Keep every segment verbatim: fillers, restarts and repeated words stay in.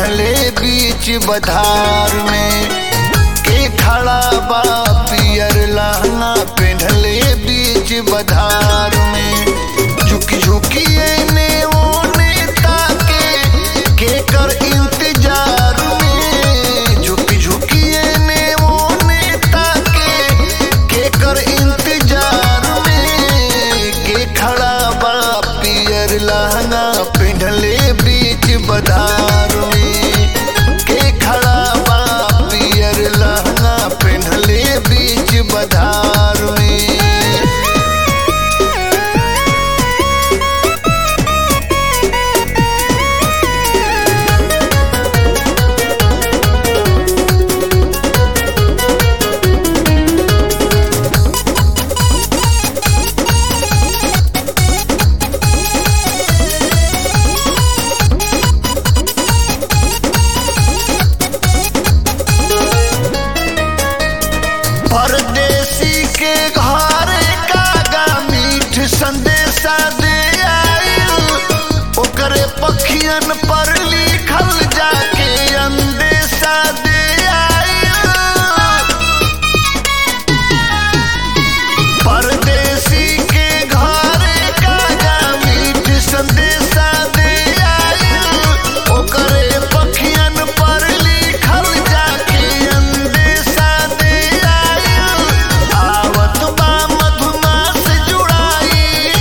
पेन्हले बीच बधार में के खड़ा बा पियर लहंगा पेन्हले बीच बधार में झुकी झुकी एने ओने ताके के कर इंतजार में झुकी झुकी एने ओने ताके के कर इंतजार में के खड़ा बा पियर लहंगा पेन्हले बीच बधार में के खड़ा बा पियर लहंगा पेन्हले बीच बधार में। परदेसी के घर कागा मीठ संदेशा दे आइल ओकरे पखियन पर लिखल जाके अंदेशा दे आइल परदेसी के घर कागा मीठ संदेशा दे आइल ओकरे पखियन पर लिखल जाके अंदेशा दे आवत बा मधुमास जुड़ाई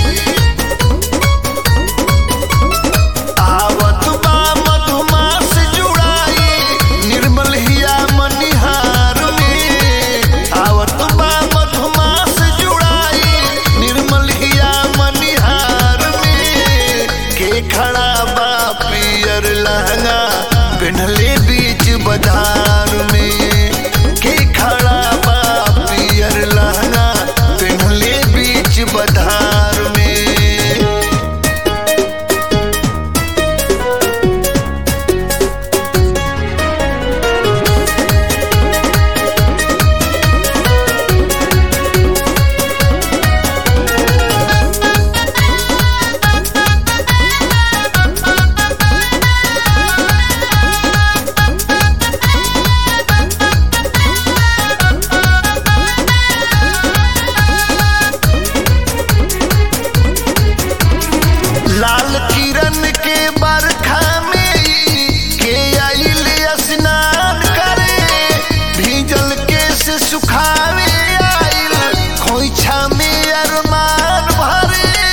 आवत बा मधुमास जुड़ाई निर्मल हिया मनिहार में आवत बा मधुमास जुड़ाई निर्मल हिया मनिहार में के खड़ा बा पियर लहंगा पेन्हले बीच बधार में के खड़ा बा पियर लहंगा पेन्हले बीच बधार में। लाल किरण के बरखा में के आइल स्नान करे भीजल केस सुखावे आइल खोइछा में अरमान भरे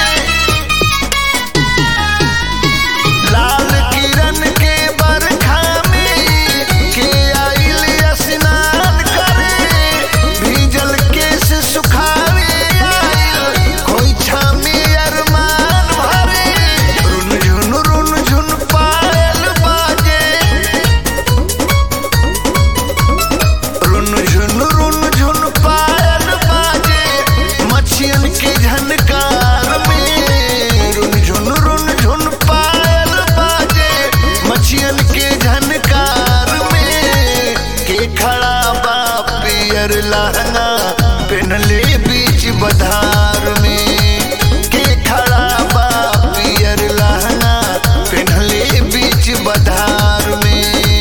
लाल किरण के बरखा में के आइल स्नान करे भीजल केस सुखावे आइल खोइछा में अरमान भरे रुन झुन रुन झुन पायल बाजे रुन झुन रुन झुन पायल बाजे मछियन के झनकार में रुन झुन रुन झुन पायल बाजे मछियन के झनकार में के खड़ा बा पियर लहंगा पेन्हले बीच बधार में के खड़ा बा पियर लहंगा पेन्हले बीच बधार में।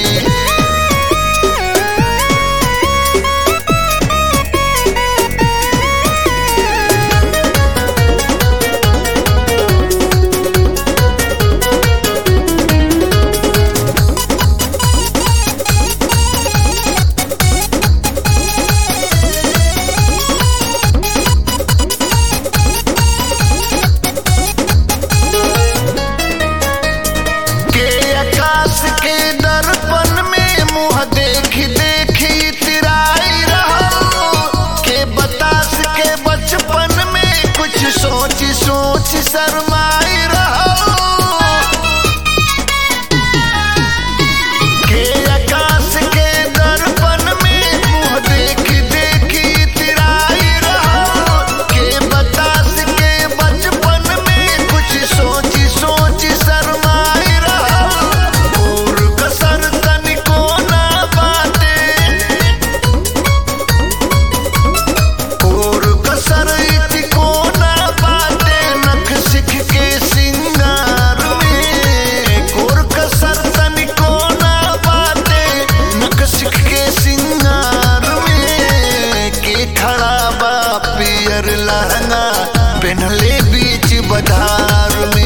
के आकाश के दर्पण में मुँह देख देख इतराई रहो के बतास के बचपन में कुछ सोच सोच शर्माई रहो के आकाश के दर्पण में मुँह देख देख इतराई रहो के बतास के बचपन में कुछ सोच सोच शर्माई रहो और कसर तनिको ना बाटे और कसर इतिको ना बाटे नख सिख के कर लहंगा पहनले बीच बाजार में।